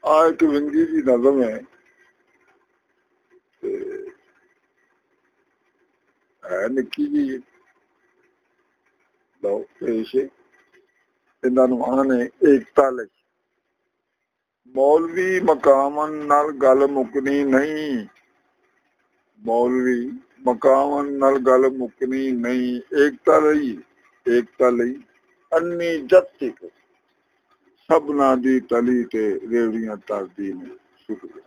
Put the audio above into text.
ਆ ਇੱਕ ਵਿੰਗੀ ਦੀ ਨਜ਼ਮ ਹੈ ਤੇ ਹੈ ਨਿੱਕੀ ਜੀ। ਲਓ ਪੇਸ਼ ਇਹਨਾਂ ਨੂੰ ਆਣੇ ਏਕਤਾ ਲਈ। ਮੌਲਵੀ ਮਕਾਮਨ ਨਾਲ ਗੱਲ ਮੁੱਕਣੀ ਨਹੀਂ, ਮੌਲਵੀ ਮਕਾਮਨ ਨਾਲ ਗੱਲ ਮੁੱਕਣੀ ਨਹੀਂ। ਏਕਤਾ ਲਈ, ਏਕਤਾ ਲਈ ਅੰਨੀ ਜਦ ਤੱਕ ਸਭਨਾ ਦੀ ਤਲੀ ਤੇ ਰੇਵੜੀਆਂ ਤਰਦੀ ਨੇ। ਸ਼ੁਕਰੀਆ।